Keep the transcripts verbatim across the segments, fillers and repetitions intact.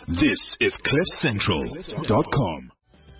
This is cliff central dot com.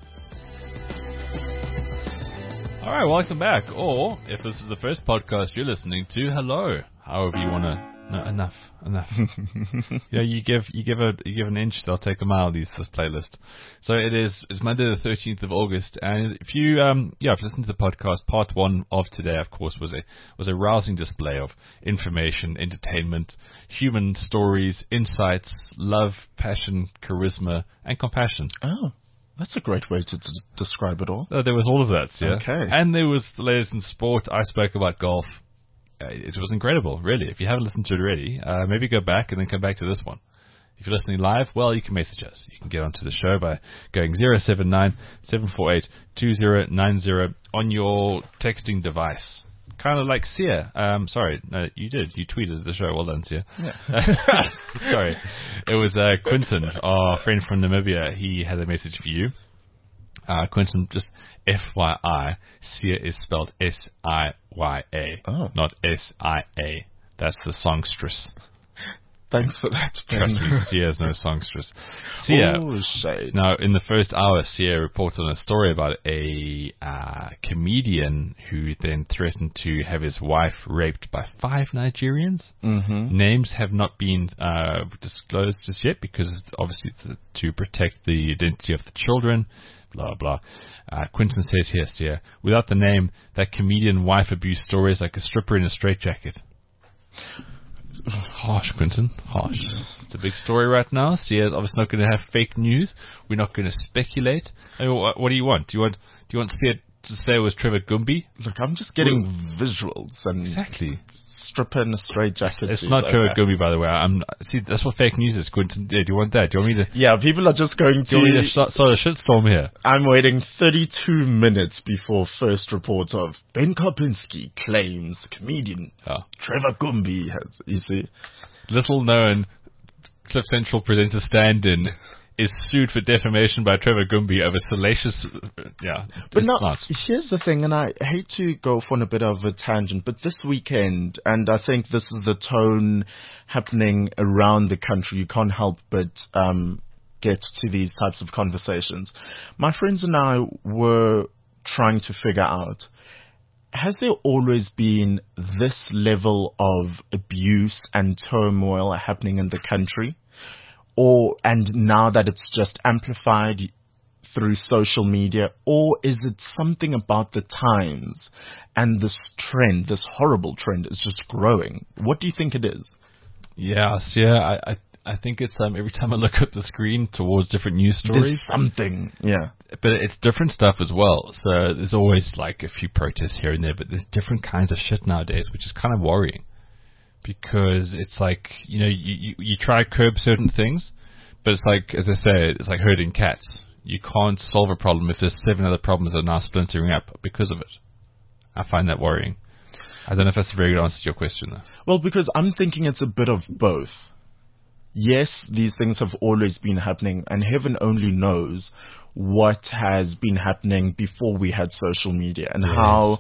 All right, welcome back. Or, if this is the first podcast you're listening to, hello. However you want to. No, enough, enough. yeah, you give you give a you give an inch, they'll take a mile. These this playlist. So it is. It's Monday the thirteenth of August, and if you um yeah, if you listen to the podcast, part one of today, of course, was a was a rousing display of information, entertainment, human stories, insights, love, passion, charisma, and compassion. Oh. That's a great way to d- describe it all. Uh, there was all of that, yeah. Okay. And there was the latest in sport. I spoke about golf. Uh, it was incredible, really. If you haven't listened to it already, uh, maybe go back and then come back to this one. If you're listening live, well, you can message us. You can get onto the show by going zero seven nine, seven four eight, two zero nine zero on your texting device. Kind of like Sia. Um, sorry, no, you did. You tweeted the show. Well done, Sia. Yeah. Sorry. It was uh, Quinton, our friend from Namibia. He had a message for you. Uh, Quinton, just F Y I, Sia is spelled S I Y A, oh. not S I A. That's the songstress. Thanks for that, Ben. Trust me, Sia is no songstress. Sia. Oh, shade. Now, in the first hour, Sia reported on a story about a uh, comedian who then threatened to have his wife raped by five Nigerians. Mm-hmm. Names have not been uh, disclosed just yet because it's obviously th- to protect the identity of the children. Blah, blah. Uh, Quinton says here, Sia, without the name, that comedian wife abuse story is like a stripper in a straitjacket. Harsh, Quinton. Harsh. It's a big story right now. Sia's obviously not going to have fake news. We're not going to speculate. I mean, what, what do you want? Do you want do you want Sia to say it was Trevor Gumby? Look, I'm just getting well, visuals and exactly. Stripper in a straight jacket. It's not okay. Trevor Gumby, by the way. I'm see. That's what fake news is, Quinton. Yeah, do you want that? Do you want me to? Yeah, people are just going to. Do you want me to sh- start a shitstorm here? I'm waiting thirty-two minutes before first report of Ben Karpinski claims comedian oh. Trevor Gumby has. You see, little known Cliff Central presenter stand-in is sued for defamation by Trevor Gumby over salacious, yeah. But now, here's the thing, and I hate to go off on a bit of a tangent, but this weekend, and I think this is the tone happening around the country, you can't help but um, get to these types of conversations. My friends and I were trying to figure out, has there always been this level of abuse and turmoil happening in the country? Or, and now that it's just amplified through social media, or is it something about the times and this trend, this horrible trend is just growing? What do you think it is? Yes, yeah, I, I, I think it's um, every time I look at the screen towards different news stories. There's something, yeah. But it's different stuff as well. So there's always like a few protests here and there, but there's different kinds of shit nowadays, which is kind of worrying. Because it's like, you know, you, you, you try to curb certain things, but it's like, as I say, it's like herding cats. You can't solve a problem if there's seven other problems that are now splintering up because of it. I find that worrying. I don't know if that's a very good answer to your question, though. Well, because I'm thinking it's a bit of both. Yes, these things have always been happening, and heaven only knows what has been happening before we had social media and yes. how...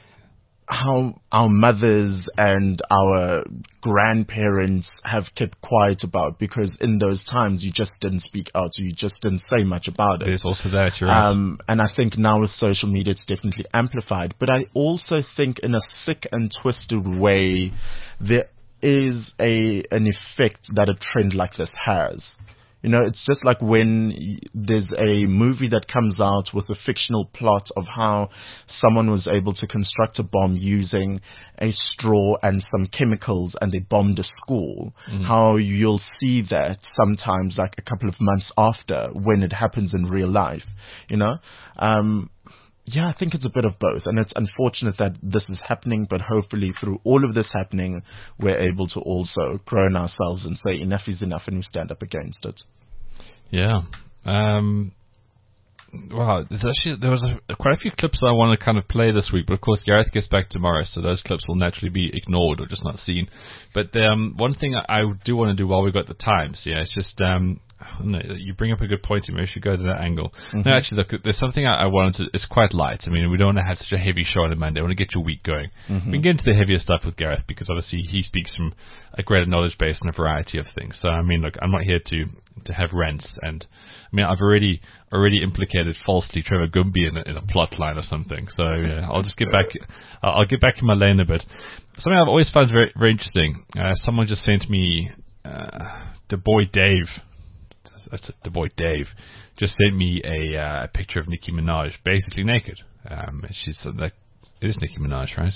how our mothers and our grandparents have kept quiet about, because in those times you just didn't speak out, you just didn't say much about it. There's also that, you're right. Um, and I think now with social media it's definitely amplified. But I also think in a sick and twisted way there is a an effect that a trend like this has. You know, it's just like when there's a movie that comes out with a fictional plot of how someone was able to construct a bomb using a straw and some chemicals and they bombed a school. Mm. How you'll see that sometimes like a couple of months after when it happens in real life, you know. Um, yeah, I think it's a bit of both. And it's unfortunate that this is happening, but hopefully through all of this happening, we're able to also grow in ourselves and say enough is enough and we stand up against it. Yeah. Um, wow. There's actually, there was a, quite a few clips that I want to kind of play this week, but of course Gareth gets back tomorrow, so those clips will naturally be ignored or just not seen. But um, one thing I, I do want to do while we've got the time, so yeah, it's just um, no, you bring up a good point. Maybe we should go to that angle. Mm-hmm. No, actually, look, there's something I, I wanted to. It's quite light. I mean, we don't want to have such a heavy show on a Monday. I want to get your week going. Mm-hmm. We can get into the heavier stuff with Gareth because obviously he speaks from a greater knowledge base and a variety of things. So I mean, look, I'm not here to to have rants, and I mean, I've already already implicated falsely Trevor Gumby in a, in a plot line or something. So yeah, I'll just get back. I'll get back in my lane a bit. Something I've always found very very interesting. Uh, someone just sent me. Uh, the boy Dave, that's it, the boy Dave, just sent me a uh, picture of Nicki Minaj, basically naked. Um, she's uh, like, it is Nicki Minaj, right?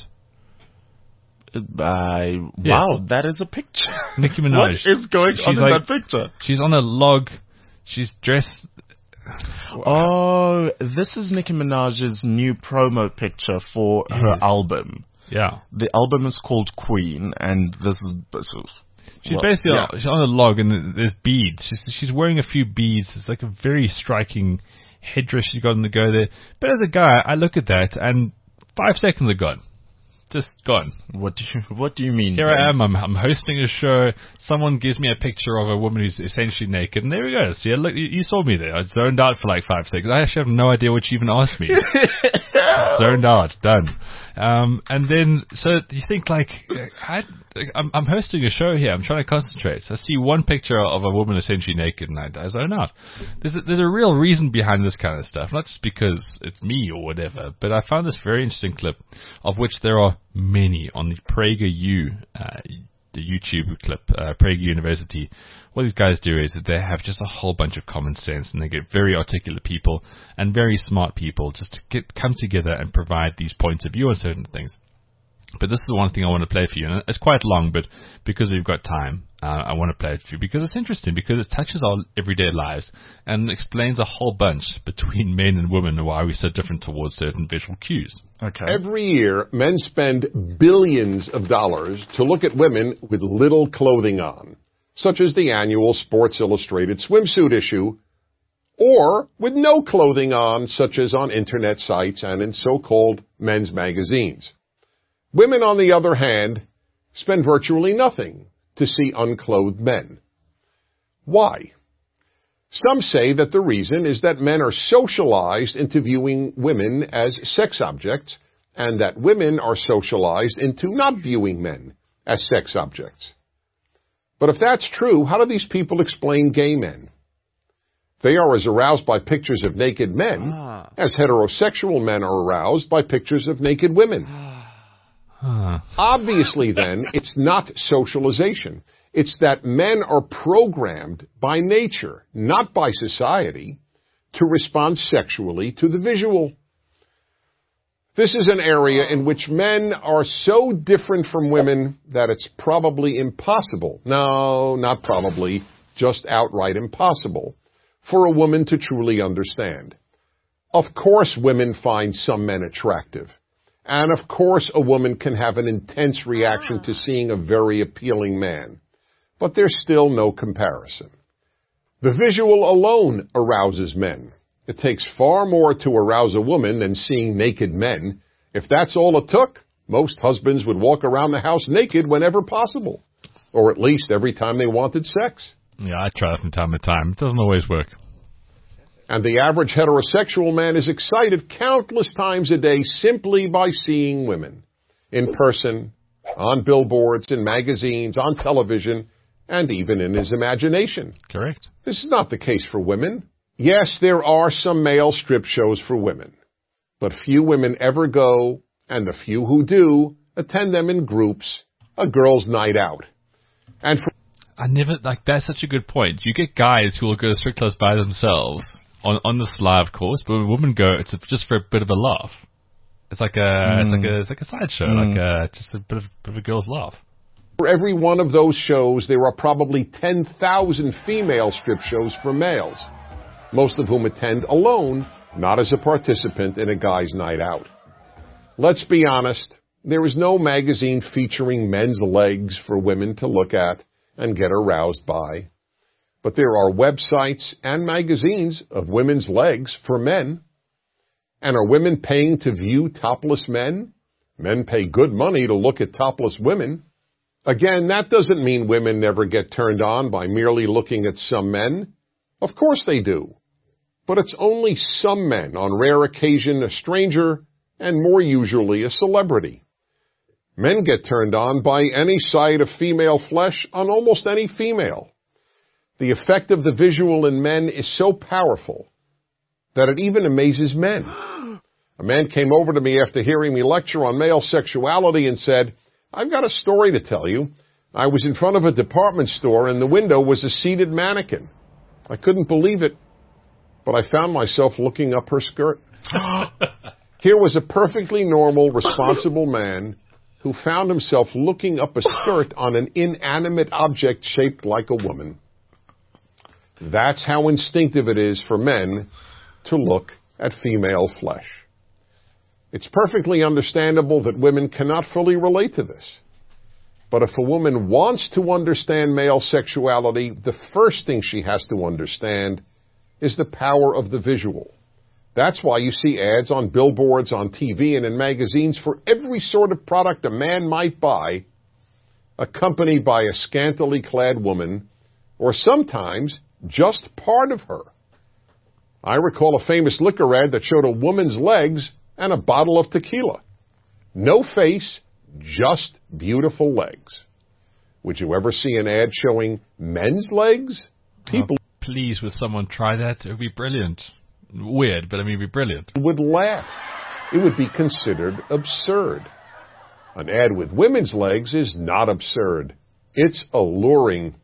Uh, yes. Wow, that is a picture. Nicki Minaj. What is going she's on in like, that picture? She's on a log. She's dressed. Oh, this is Nicki Minaj's new promo picture for yes. her album. Yeah. The album is called Queen, and this is. This is She's well, basically yeah. on, she's on a log, and there's beads. She's, she's wearing a few beads. It's like a very striking headdress she's got on the go there. But as a guy, I look at that, and five seconds are gone. Just gone. What do you What do you mean? Here Ben? I am. I'm, I'm hosting a show. Someone gives me a picture of a woman who's essentially naked, and there we go. See, look, you, you saw me there. I zoned out for like five seconds. I actually have no idea what you even asked me. Zoned out. Done. Um, and then, so you think like, I, I'm, I'm hosting a show here. I'm trying to concentrate. So I see one picture of a woman essentially naked, and I, I zone out. There's a, there's a real reason behind this kind of stuff, not just because it's me or whatever. But I found this very interesting clip, of which there are many on the PragerU, uh, the YouTube clip, uh, Prager University. What these guys do is that they have just a whole bunch of common sense, and they get very articulate people and very smart people just to get come together and provide these points of view on certain things. But this is the one thing I want to play for you, and it's quite long, but because we've got time, uh, I want to play it for you because it's interesting, because it touches our everyday lives and explains a whole bunch between men and women and why we're so different towards certain visual cues. Okay. Every year, men spend billions of dollars to look at women with little clothing on, such as the annual Sports Illustrated swimsuit issue, or with no clothing on, such as on internet sites and in so-called men's magazines. Women, on the other hand, spend virtually nothing to see unclothed men. Why? Some say that the reason is that men are socialized into viewing women as sex objects, and that women are socialized into not viewing men as sex objects. But if that's true, how do these people explain gay men? They are as aroused by pictures of naked men ah. as heterosexual men are aroused by pictures of naked women. Huh. Obviously, then, it's not socialization. It's that men are programmed by nature, not by society, to respond sexually to the visual. This is an area in which men are so different from women that it's probably impossible, no, not probably, just outright impossible, for a woman to truly understand. Of course women find some men attractive. And of course a woman can have an intense reaction to seeing a very appealing man. But there's still no comparison. The visual alone arouses men. It takes far more to arouse a woman than seeing naked men. If that's all it took, most husbands would walk around the house naked whenever possible. Or at least every time they wanted sex. Yeah, I try that from time to time. It doesn't always work. And the average heterosexual man is excited countless times a day simply by seeing women. In person, on billboards, in magazines, on television, and even in his imagination. Correct. This is not the case for women. Yes, there are some male strip shows for women. But few women ever go, and the few who do, attend them in groups, a girls' night out. And for I never, like, that's such a good point. You get guys who will go to strip clubs by themselves, on on the sly, of course, but when women go, it's just for a bit of a laugh. It's like a, mm. it's like a, it's like a sideshow, mm. like a, just a bit of, bit of a girl's laugh. For every one of those shows, there are probably ten thousand female strip shows for males, most of whom attend alone, not as a participant in a guy's night out. Let's be honest, there is no magazine featuring men's legs for women to look at and get aroused by. But there are websites and magazines of women's legs for men. And are women paying to view topless men? Men pay good money to look at topless women. Again, that doesn't mean women never get turned on by merely looking at some men. Of course they do. But it's only some men, on rare occasion a stranger, and more usually a celebrity. Men get turned on by any sight of female flesh on almost any female. The effect of the visual in men is so powerful that it even amazes men. A man came over to me after hearing me lecture on male sexuality and said, "I've got a story to tell you. I was in front of a department store and the window was a seated mannequin. I couldn't believe it, but I found myself looking up her skirt." Here was a perfectly normal, responsible man who found himself looking up a skirt on an inanimate object shaped like a woman. That's how instinctive it is for men to look at female flesh. It's perfectly understandable that women cannot fully relate to this. But if a woman wants to understand male sexuality, the first thing she has to understand is the power of the visual. That's why you see ads on billboards, on T V, and in magazines for every sort of product a man might buy, accompanied by a scantily clad woman, or sometimes just part of her. I recall a famous liquor ad that showed a woman's legs and a bottle of tequila. No face, just beautiful legs. Would you ever see an ad showing men's legs? People Oh, please, would someone try that? It would be brilliant. Weird, but I mean, it'd be brilliant. would laugh. It would be considered absurd. An ad with women's legs is not absurd. It's alluring.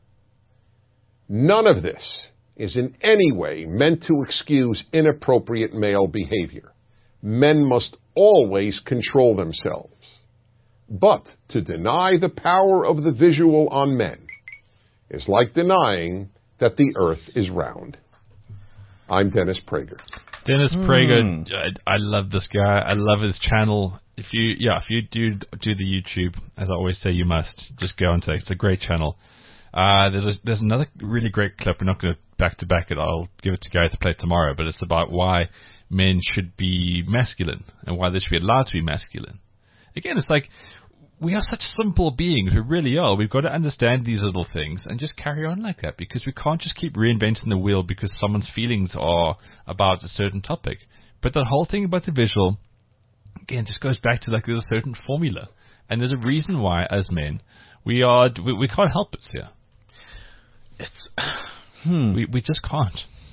None of this is in any way meant to excuse inappropriate male behavior. Men must always control themselves. But to deny the power of the visual on men is like denying that the earth is round. I'm Dennis Prager. Dennis Prager, I, I love this guy. I love his channel. If you, yeah, if you do do the YouTube, as I always say, you must just go into it. It's a great channel. Uh, there's a, there's another really great clip. We're not going to back to back it. I'll give it to Gary to play tomorrow. But it's about why men should be masculine and why they should be allowed to be masculine. Again, it's like, we are such simple beings. We really are. We've got to understand these little things and just carry on like that, because we can't just keep reinventing the wheel because someone's feelings are about a certain topic. But the whole thing about the visual, again, just goes back to like there's a certain formula. And there's a reason why, as men, we are we, we can't help it here. It's hmm. We we just can't.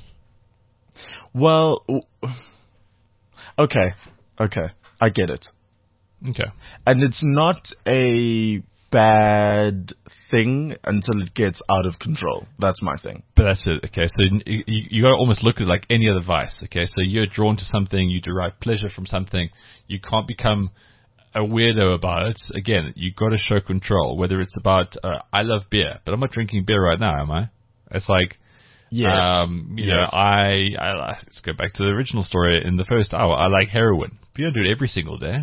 Well, okay, okay, I get it. Okay. And it's not a bad thing until it gets out of control. That's my thing. But that's it. Okay, so you, you got to almost look at it like any other vice. Okay, so you're drawn to something, you derive pleasure from something. You can't become a weirdo about it. Again, you got to show control. Whether it's about uh, I love beer, but I'm not drinking beer right now, am I? It's like, Yes. um, you yes. know, I, I let's go back to the original story in the first hour. I like heroin, but you don't do it every single day.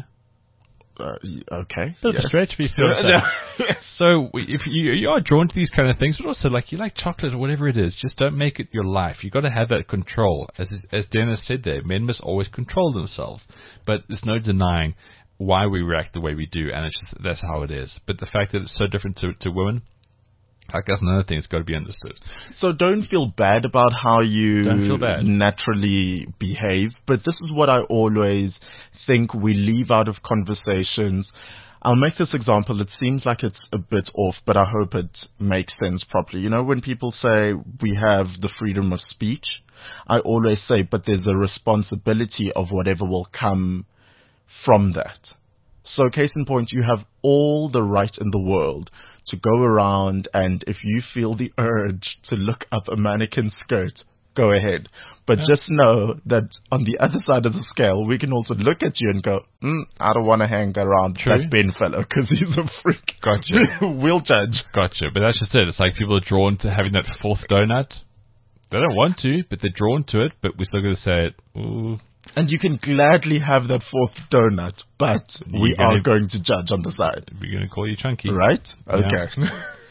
Uh, okay. Bit of a yes. stretch, but you see what I'm saying. So if you you are drawn to these kind of things, but also like you like chocolate or whatever it is, just don't make it your life. You got to have that control. As as Dennis said there, men must always control themselves. But there's no denying why we react the way we do, and it's just, that's how it is. But the fact that it's so different to to women, like that's another thing that's got to be understood. So don't feel bad about how you Don't feel bad. naturally behave, but this is what I always think we leave out of conversations. I'll make this example. It seems like it's a bit off, but I hope it makes sense properly. You know, when people say we have the freedom of speech, I always say, but there's the responsibility of whatever will come from that. So case in point, you have all the right in the world to go around, and if you feel the urge to look up a mannequin skirt, go ahead. But Yeah. just know that on the other side of the scale, we can also look at you and go, mm, I don't want to hang around True. that Ben fellow because he's a freak. Gotcha. We'll judge. Gotcha. But that's just it. It's like people are drawn to having that fourth donut. They don't want to, but they're drawn to it. But we're still going to say it. Ooh. And you can gladly have that fourth donut, but we You're gonna- are going to judge on the side. We're going to call you chunky. Right? Yeah. Okay.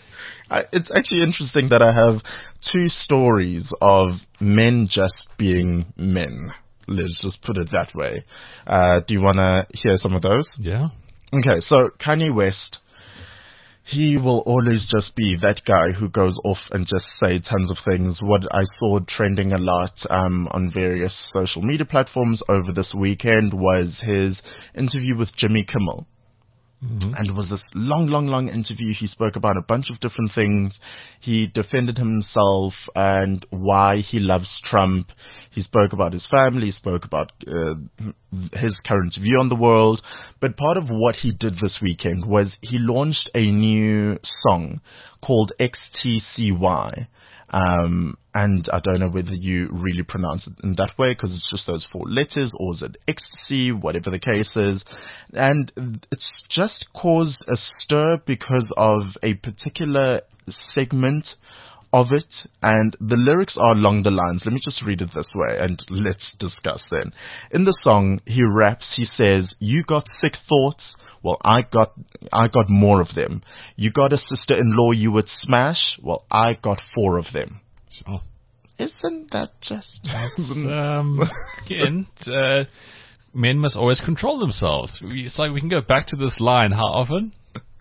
I, it's actually interesting that I have two stories of men just being men. Let's just put it that way. Uh, do you want to hear some of those? Yeah. Okay, so Kanye West, he will always just be that guy who goes off and just say tons of things. What I saw trending a lot um, on various social media platforms over this weekend was his interview with Jimmy Kimmel. Mm-hmm. And it was this long, long, long interview. He spoke about a bunch of different things. He defended himself and why he loves Trump. He spoke about his family. He spoke about uh, his current view on the world. But part of what he did this weekend was he launched a new song called X T C Y. Um, and I don't know whether you really pronounce it in that way because it's just those four letters, or is it ecstasy, whatever the case is. And it's just caused a stir because of a particular segment of it. And the lyrics are along the lines. Let me just read it this way and let's discuss then. In the song, he raps, he says, "You got sick thoughts. Well, I got, I got more of them. You got a sister-in-law you would smash. Well, I got four of them." Sure. Isn't that just... um, again, uh, men must always control themselves. It's like we can go back to this line. How often?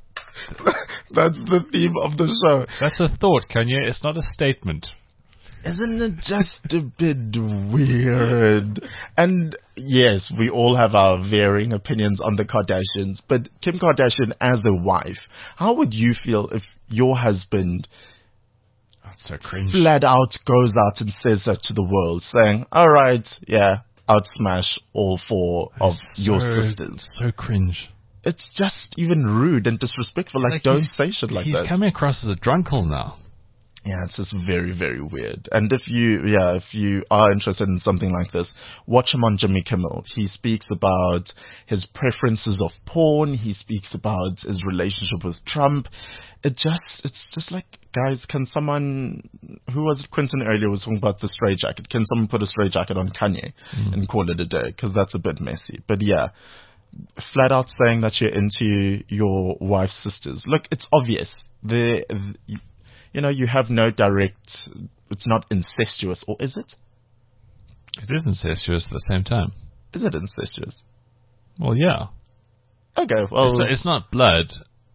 That's the theme of the show. That's a thought, Kanye. It's not a statement. Isn't it just a bit weird? And yes, we all have our varying opinions on the Kardashians, but Kim Kardashian as a wife, how would you feel if your husband That's so cringe. flat out goes out and says that to the world, saying, all right, yeah, I'd smash all four of so, your sisters? So cringe. It's just even rude and disrespectful. Like, Like don't he's- say shit like He's that. coming across as a drunkle now. Yeah, it's just very, very weird. And if you, yeah, if you are interested in something like this, watch him on Jimmy Kimmel. He speaks about his preferences of porn. He speaks about his relationship with Trump. It just, it's just like, guys, can someone, who was it, Quentin earlier was talking about the stray jacket. Can someone put a stray jacket on Kanye mm. and call it a day? Because that's a bit messy. But yeah, flat out saying that you're into your wife's sisters. Look, it's obvious. The, the You know, you have no direct, it's not incestuous, or is it? It is incestuous at the same time. Is it incestuous? Well, yeah. Okay, well... It's not, it's not blood.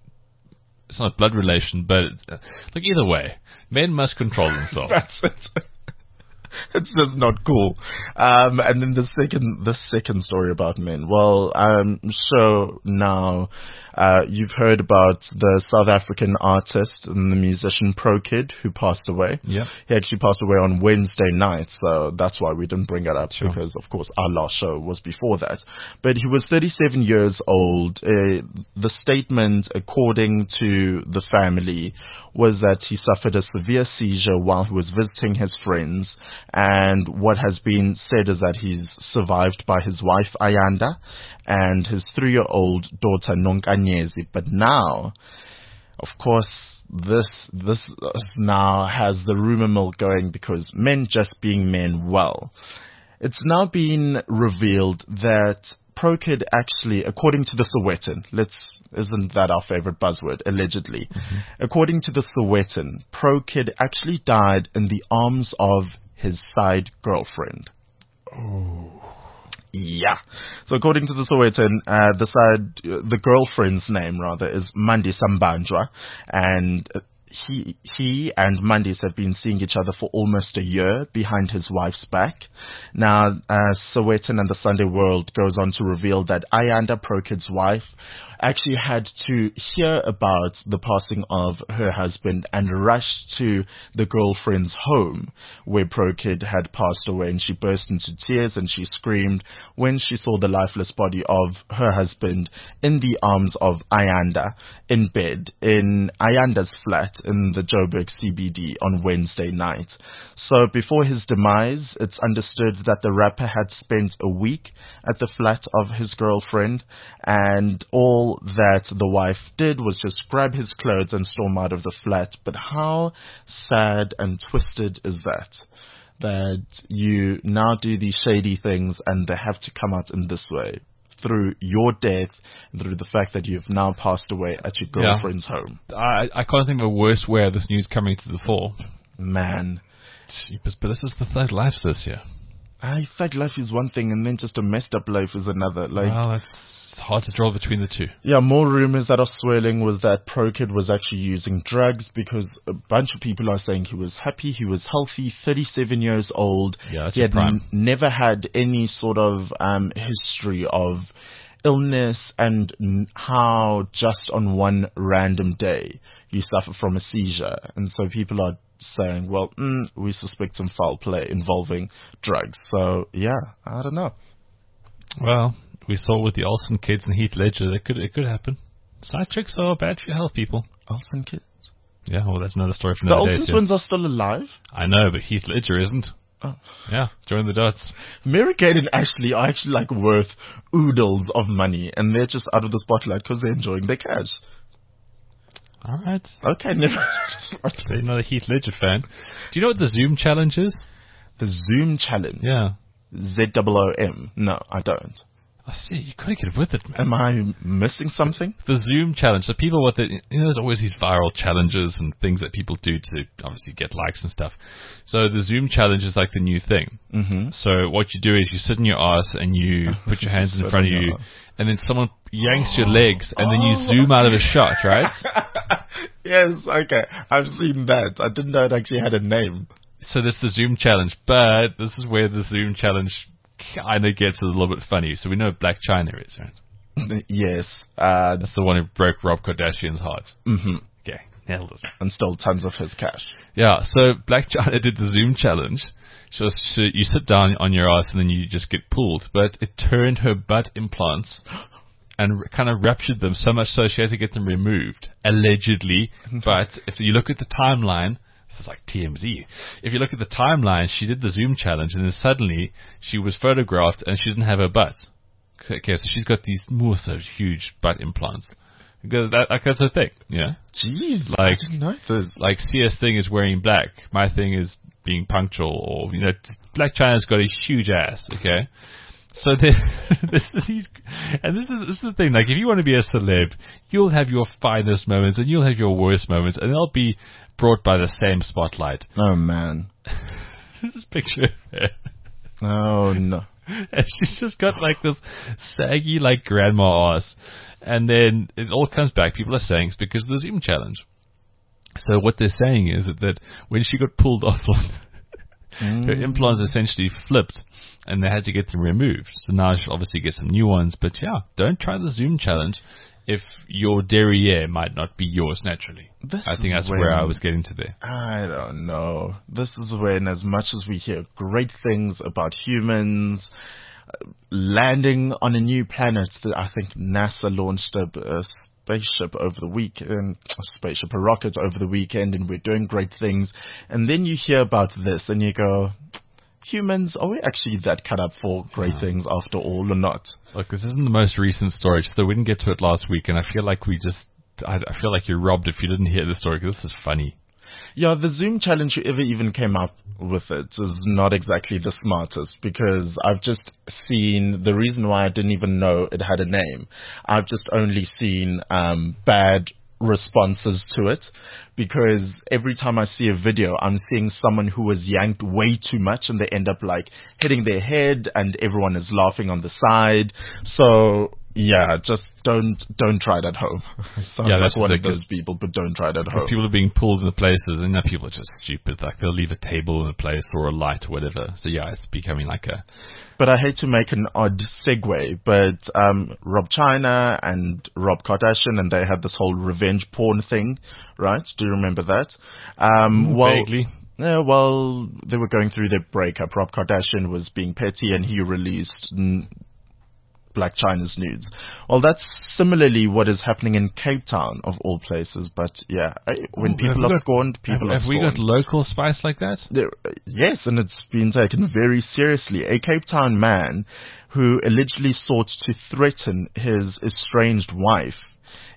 It's not blood relation, but, uh, look, either way, men must control themselves. That's it. It's just not cool. Um, and then the second, the second story about men. Well, um, so now, uh, you've heard about the South African artist and the musician Pro Kid who passed away. Yep. He actually passed away on Wednesday night, so that's why we didn't bring it up, sure. because of course our last show was before that. But he was thirty-seven years old. Uh, the statement, according to the family, was that he suffered a severe seizure while he was visiting his friends. And what has been said is that he's survived by his wife, Ayanda, and his three-year-old daughter, Nonkanyezi. But now, of course, this this now has the rumor mill going because men just being men, well, it's now been revealed that Pro Kid actually, according to the Sowetan, let's, isn't that our favorite buzzword, allegedly, mm-hmm. according to the Sowetan, Pro Kid actually died in the arms of his side girlfriend. Oh. Yeah. So according to the Sowetan, uh, the side, uh, the girlfriend's name rather is Mandi Sambanjwa, and uh, he he and Mandis have been seeing each other for almost a year behind his wife's back. Now, uh, Sowetan and the Sunday World goes on to reveal that Ayanda, Pro Kid's wife, actually had to hear about the passing of her husband and rushed to the girlfriend's home where Pro Kid had passed away, and she burst into tears and she screamed when she saw the lifeless body of her husband in the arms of Ayanda in bed in Ayanda's flat in the Joburg C B D on Wednesday night. So before his demise, it's understood that the rapper had spent a week at the flat of his girlfriend, and all that the wife did was just grab his clothes and storm out of the flat. But how sad and twisted is that? That you now do these shady things and they have to come out in this way, through your death, through the fact that you've now passed away at your girlfriend's yeah. home. I, I can't think of a worse way of this news coming to the fore. Man. Jeepers, but this is the third life this year. I think life is one thing, and then just a messed up life is another. Like, well, that's hard to draw between the two. Yeah, more rumors that are swirling was that ProKid was actually using drugs, because a bunch of people are saying he was happy, he was healthy, thirty-seven years old. Yeah, that's he your had prime. n- never had any sort of um, history of illness, and n- how just on one random day you suffer from a seizure. And so people are saying, well, mm, we suspect some foul play involving drugs. So, yeah, I don't know. Well, we saw with the Olsen kids and Heath Ledger, it could it could happen. Side chicks are bad for your health, people. Olsen kids? Yeah, well, that's another story for The another day. Olsen too. twins are still alive? I know, but Heath Ledger isn't. Oh. Yeah, join the dots. Mary-Kate and Ashley are actually like worth oodles of money, and they're just out of the spotlight because they're enjoying their cash. All right. Okay, never. So you're not a Heath Ledger fan. Do you know what the Zoom challenge is? The Zoom challenge. Yeah. Z O O M. No, I don't. I see. You gotta get with it, man. Am I missing something? The Zoom challenge. So people, what they, you know, there's always these viral challenges and things that people do to obviously get likes and stuff. So the Zoom challenge is like the new thing. Mm-hmm. So what you do is you sit in your ass and you put your hands in Sit front of in your you, ass. and then someone yanks your legs, and then you Oh. zoom out of a shot, right? Yes, okay. I've seen that. I didn't know it actually had a name. So this is the Zoom challenge, but this is where the Zoom challenge kind of gets a little bit funny. So we know Black China is, right? Yes. Uh, That's the one who broke Rob Kardashian's heart. mm-hmm. Okay, nailed it. And stole tons of his cash. Yeah, so Black China did the Zoom challenge. So, so you sit down on your ass and then you just get pulled. But it turned her butt implants and r- kind of ruptured them so much so she had to get them removed, allegedly. But if you look at the timeline, this is like T M Z. If you look at the timeline, she did the Zoom challenge and then suddenly she was photographed and she didn't have her butt. Okay, so she's got these more so huge butt implants. Because that, like, that's her thing, yeah? Jeez, Like- I didn't know this. Like, C S thing is wearing black. My thing is being punctual, or, you know, Black China's got a huge ass, okay? So there, this is these, and this is, this is the thing, like, if you want to be a celeb, you'll have your finest moments and you'll have your worst moments, and they'll be brought by the same spotlight. Oh, man. This is a picture of her. Oh, no. And she's just got like this saggy, like, grandma ass. And then it all comes back. People are saying it's because of the Zoom challenge. So what they're saying is that, that when she got pulled off, her implants essentially flipped and they had to get them removed. So now she'll obviously get some new ones. But yeah, don't try the Zoom challenge if your derriere might not be yours naturally. This I think is that's when- where I was getting to there. I don't know. This is when, as much as we hear great things about humans uh, landing on a new planet, that I think NASA launched a, a spaceship over the weekend, a spaceship, a rocket over the weekend, and we're doing great things. And then you hear about this, and you go, humans, are we actually that cut up for great things after all, or not? Look, this isn't the most recent story, so we didn't get to it last week, and I feel like we just, I, I feel like you're robbed if you didn't hear the story, because this is funny. Yeah, the Zoom challenge, whoever even came up with it, is not exactly the smartest, because I've just seen, the reason why I didn't even know it had a name, I've just only seen um, bad responses to it, because every time I see a video, I'm seeing someone who was yanked way too much and they end up like hitting their head and everyone is laughing on the side. So yeah, just don't don't try it at home. Sounds Yeah, like that's one of ridiculous. those people, but don't try it at Because home. people are being pulled into places, and now people are just stupid. Like, they'll leave a table in a place or a light or whatever. So yeah, it's becoming like a, But I hate to make an odd segue, but um, Rob China and Rob Kardashian, and they had this whole revenge porn thing, right? Do you remember that? Um, well, vaguely. Yeah, well, they were going through their breakup. Rob Kardashian was being petty, and he released n- Black China's nudes. Well, that's similarly what is happening in Cape Town, of all places. But yeah, I- when Oh, people have we are got- scorned, people have, are have we scorned. got local spice like that? There, yes, and it's been taken very seriously. A Cape Town man who allegedly sought to threaten his estranged wife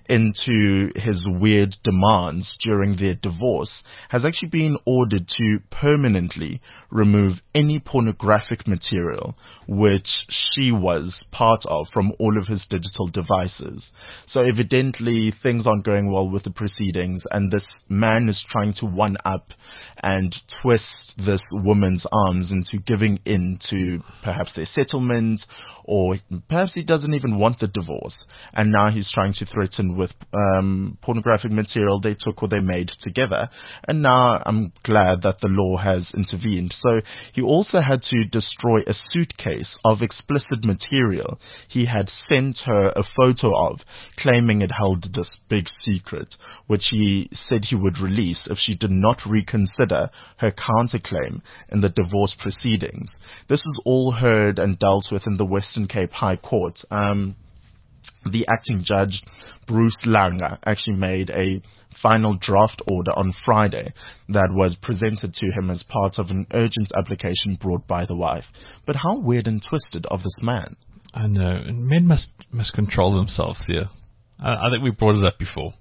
into his weird demands during their divorce, has actually been ordered to permanently remove any pornographic material which she was part of from all of his digital devices. So evidently things aren't going well with the proceedings, and this man is trying to one up and twist this woman's arms into giving in to perhaps their settlement, or perhaps he doesn't even want the divorce, and now he's trying to threaten with um, pornographic material they took or they made together. And now I'm glad that the law has intervened. So he also had to destroy a suitcase of explicit material he had sent her a photo of, claiming it held this big secret, which he said he would release if she did not reconsider her counterclaim in the divorce proceedings. This is all heard and dealt with in the Western Cape High Court. Um, the acting judge, Bruce Langa, actually made a final draft order on Friday that was presented to him as part of an urgent application brought by the wife. But how weird and twisted of this man. I know. And men must must control themselves here. I, I think we brought it up before.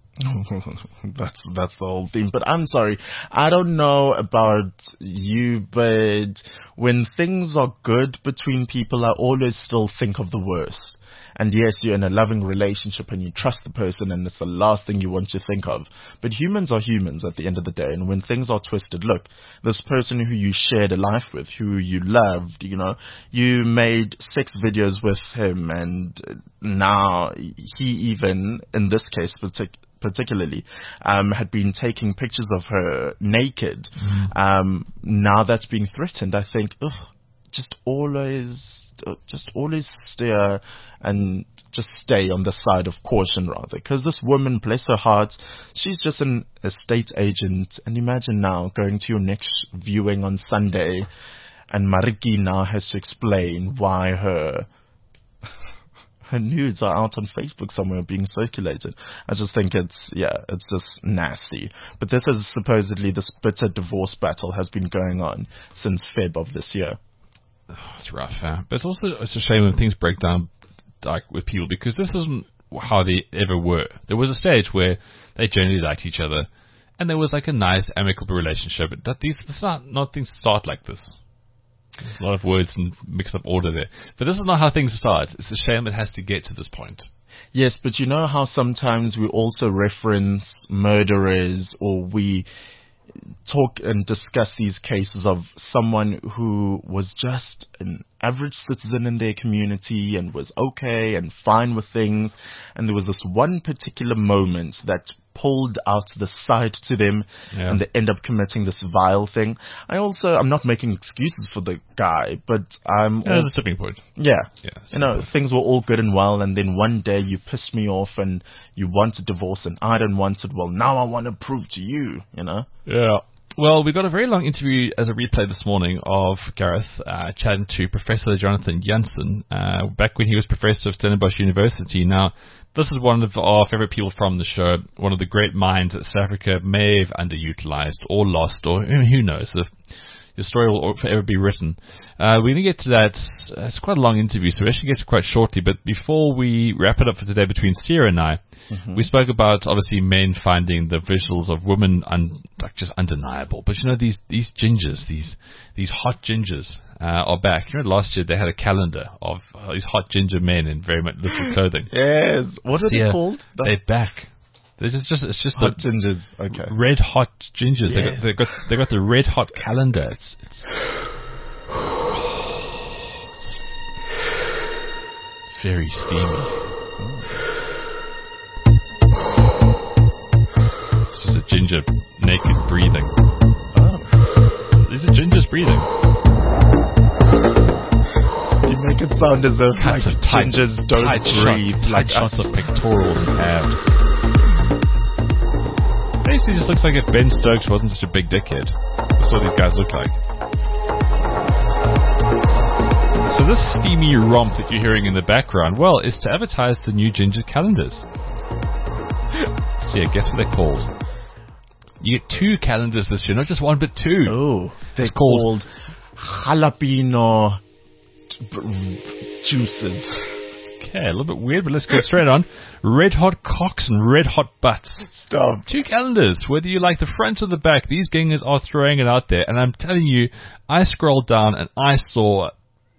that's that's the whole thing. But I'm sorry, I don't know about you, but when things are good between people, I always still think of the worst. And yes, you're in a loving relationship and you trust the person, and it's the last thing you want to think of. But humans are humans at the end of the day. And when things are twisted, look, this person who you shared a life with, who you loved, you know, you made sex videos with him, and now he even, in this case partic- particularly, um, had been taking pictures of her naked. Mm. Um, now that's being threatened. I think, ugh, just always, just always steer and just stay on the side of caution, rather. Because this woman, bless her heart, she's just an estate agent. And imagine now going to your next viewing on Sunday, and Mariki now has to explain why her her nudes are out on Facebook somewhere being circulated. I just think it's, yeah, it's just nasty. But this is supposedly, this bitter divorce battle has been going on since February of this year. Oh, it's rough, huh? But it's also, it's a shame when things break down like with people, because this isn't how they ever were. There was a stage where they generally liked each other, and there was like a nice amicable relationship. That these, this not, not things start like this. A lot of words and mixed up order there. But this is not how things start. It's a shame it has to get to this point. Yes, but you know how sometimes we also reference murderers, or we talk and discuss these cases of someone who was just an average citizen in their community and was okay and fine with things, and there was this one particular moment that pulled out the side to them, yeah, and they end up committing this vile thing. I also, I'm not making excuses for the guy, but I'm yeah, also, there's a tipping point. Yeah, yeah you know, point. Things were all good and well, and then one day you pissed me off and you want a divorce and I don't want it. Well, now I want to prove to you, you know. Yeah. Well, we got a very long interview as a replay this morning of Gareth uh, chatting to Professor Jonathan Jansen uh, back when he was professor of Stellenbosch University. Now, this is one of our favorite people from the show, one of the great minds that South Africa may have underutilized or lost, or who knows. The, the story will forever be written. Uh, we're going to get to that. It's quite a long interview, so we actually get to it quite shortly. But before we wrap it up for today between Sierra and I, mm-hmm. we spoke about, obviously, men finding the visuals of women un, like just undeniable. But, you know, these these gingers, these these hot gingers uh, are back. You know, last year they had a calendar of uh, these hot ginger men in very much little clothing. Yes. What are yeah, they called? The they're back. They're just, just it's just hot the gingers. Okay. Red hot gingers. Yes. They got they got they got the red hot calendar. It's, it's very steamy. It's just a ginger naked breathing. Oh. These are gingers breathing. You make it sound as if Cuts like of tight, gingers don't tight breathe, shots, like tight shots us. of pectorals and abs. Basically, just looks like if Ben Stokes wasn't such a big dickhead. That's what these guys look like. So this steamy romp that you're hearing in the background, well, is to advertise the new ginger calendars. So yeah, guess what they're called? You get two calendars this year, not just one, but two. Oh, they're it's called, called jalapeno juices. Okay, a little bit weird, but let's go straight on. Red hot cocks and red hot butts. Stop. Two calendars. Whether you like the front or the back, these gangers are throwing it out there. And I'm telling you, I scrolled down and I saw...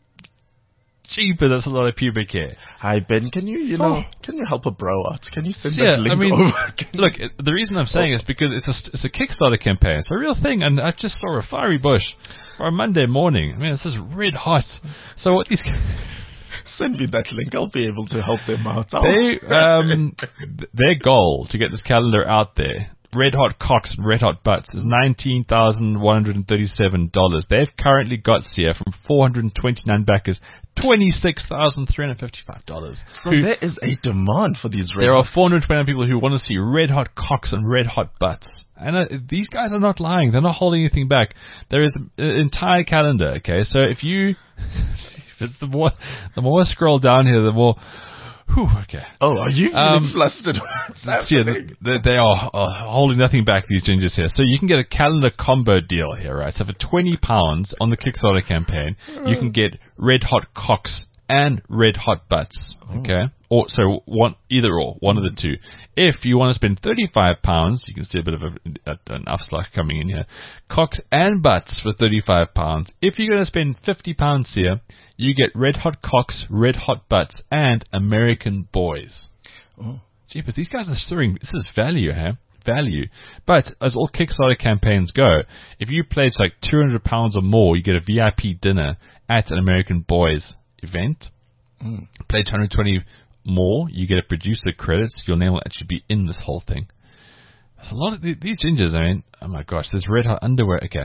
Cheaper, that's a lot of pubic hair. Hi, Ben. Can you, you know, Oh. can you help a bro out? Can you send Yeah, that link I mean, over? look, it- the reason I'm saying is because it's a, it's a Kickstarter campaign. It's a real thing, and I just saw a fiery bush for a Monday morning. I mean, this is red hot. So what these Send me that link. I'll be able to help them out. I'll- they um th- their goal to get this calendar out there, red hot cocks and red hot butts, is nineteen thousand one hundred and thirty-seven dollars. They've currently got here from four hundred and twenty-nine backers, twenty-six thousand three hundred fifty-five dollars. So there is a demand for these red There are hot- four hundred twenty people who want to see red hot cocks and red hot butts. And uh, these guys are not lying. They're not holding anything back. There is an entire calendar, okay? So if you... if it's the more, the more I scroll down here, the more... Whew, okay. Oh, are you feeling Um, flustered? What's See, happening? they, they are uh, holding nothing back, these gingers here. So you can get a calendar combo deal here, right? So for twenty pounds on the Kickstarter campaign, you can get red hot cocks and red hot butts, okay? Or so one, either or, one of the two. If you want to spend thirty-five pounds, you can see a bit of a, a, an afslag coming in here. Cocks and butts for thirty-five pounds. If you're going to spend fifty pounds here, you get red hot cocks, red hot butts, and American boys. Oh. Jeepers, these guys are stirring. This is value, huh? Value. But as all Kickstarter campaigns go, if you pledge like two hundred pounds or more, you get a V I P dinner at an American Boys event. Mm. Pledge one hundred twenty more, you get a producer credits. Your name will actually be in this whole thing. There's a lot of th- these gingers. I mean, oh my gosh, there's red hot underwear. Okay.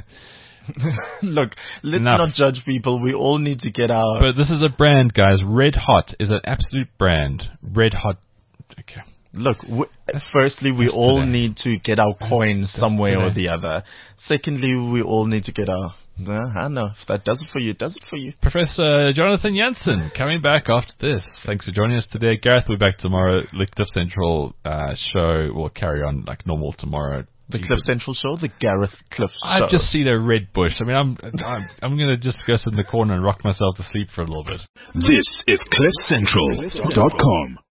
Look, let's Enough. not judge people. We all need to get our... But this is a brand, guys. Red Hot is an absolute brand. Red Hot. Okay. Look, w- firstly, we all today. need to get our coins that's some way or today. the other. Secondly, we all need to get our... Uh, I don't know. If that does it for you, it does it for you. Professor Jonathan Jansen coming back after this. Thanks for joining us today. Gareth will be back tomorrow. The Cliff Central uh, show will carry on like normal tomorrow. The Cliff Central Show, the Gareth Cliff Show. I've just seen a red bush. I mean, I'm I'm, I'm going to just go sit in the corner and rock myself to sleep for a little bit. This is cliff central dot com.